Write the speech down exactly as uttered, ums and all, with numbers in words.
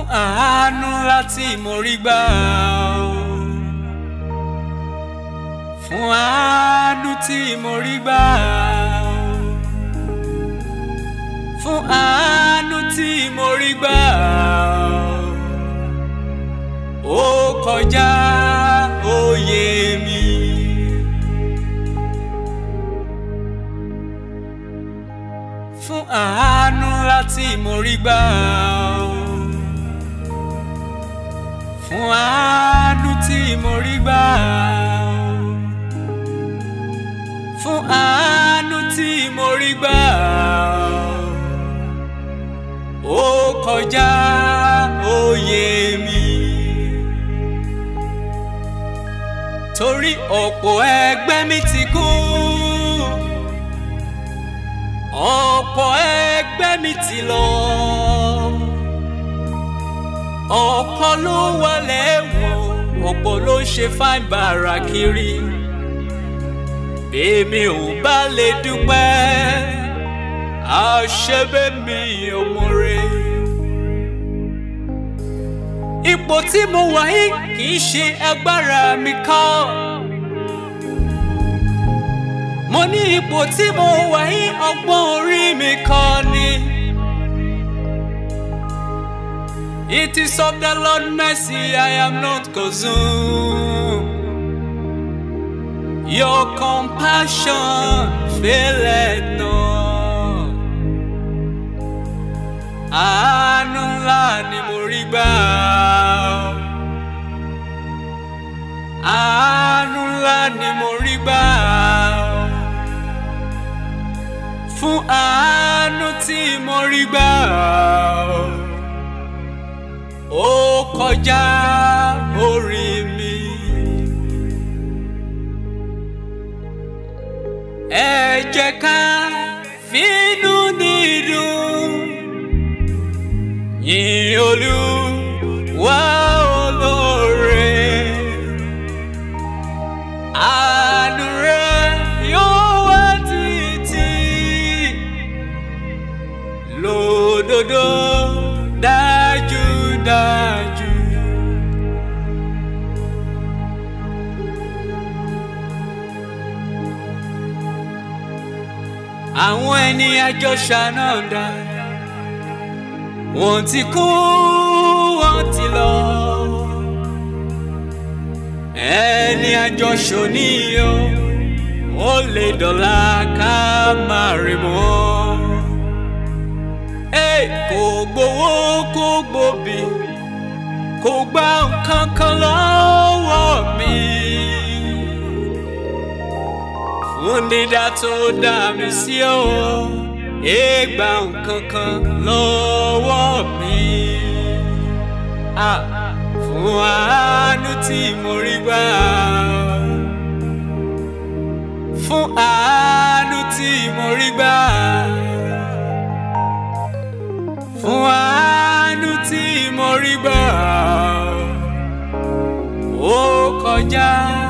àánú láti mo rí gbà fún àánú tí mo rí gbà fún àánú tí mo rí gbà ó kọjá òye mi. Fún àánú láti mo rí gbà fún àánú tí mo rí gbà fún àánú tí mo rí gbà ó kọjá òye mi. Torí ọ̀pọ̀ ẹgbẹ́ mi ti kú, ọ̀pọ̀ ẹgbẹ́ mi ti lọ, ọ̀pọ̀ ló wà lẹ́wọ̀n, ọ̀pọ̀ ló ṣe fáìn bàrà kiri. Èmi ò bá lè dúpẹ́ àṣebẹ́ mi ò mọ̀re. Ipò tí mo wà yìí kì í ṣe agbára mi kọ́. Mo ní ipò tí mo wà yìí ọgbọ́n orí mi kọ́ ni. It is of the Lord's mercy I am not consumed. Your compassion faileth not. Àánú ńlá ni mo rí gbà. Àánú ńlá ni mo rí gbà. Fún àánú tí mo rí gbà ó kọjá orí mi. Ẹ jẹ́ ká fínú dídùn yìn Olúwa olóore. Àánú rẹ̀ yóò wà títí lódodo dájúdájú. Àwọn ẹni àjọṣà náà dá, wọ́n ti kú wọ́n ti lọ. Ẹni àjọṣò níyàn ó lè dọ̀la ká máa rí mọ́. Kò gbowó kò gbòbí kò gba nǹkan kan lọ́wọ́ mi. Fún dídá tó dá mi sí o, ẹ gba nǹkan kan lọ́wọ́ mi. Fún àánú tí mo rí gbà, fún àánú tí mo rí gbà, fún àánú tí mo rí gbà ó kọjá.